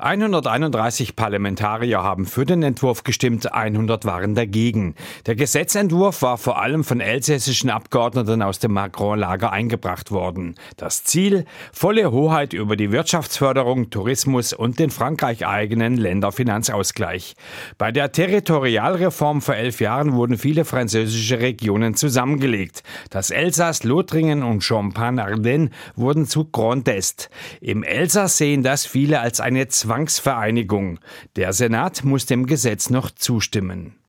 131 Parlamentarier haben für den Entwurf gestimmt, 100 waren dagegen. Der Gesetzentwurf war vor allem von elsässischen Abgeordneten aus dem Macron-Lager eingebracht worden. Das Ziel: volle Hoheit über die Wirtschaftsförderung, Tourismus und den Frankreich eigenen Länderfinanzausgleich. Bei der Territorialreform vor 11 Jahren wurden viele französische Regionen zusammengelegt. Das Elsass, Lothringen und Champagne-Ardenne wurden zu Grand Est. Im Elsass sehen das viele als eine Zwangsvereinigung. Der Senat muss dem Gesetz noch zustimmen.